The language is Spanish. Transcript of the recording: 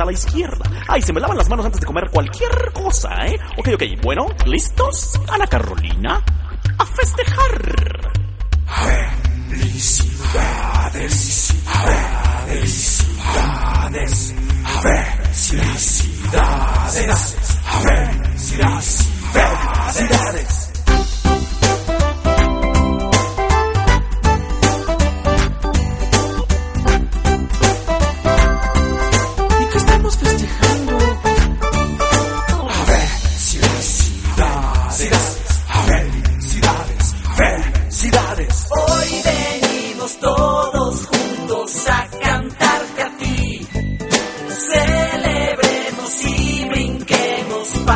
a la izquierda. Ay, se me lavan las manos antes de comer cualquier cosa, ¿eh? Ok, bueno, ¿listos? Ana Carolina, a festejar. Felicidades.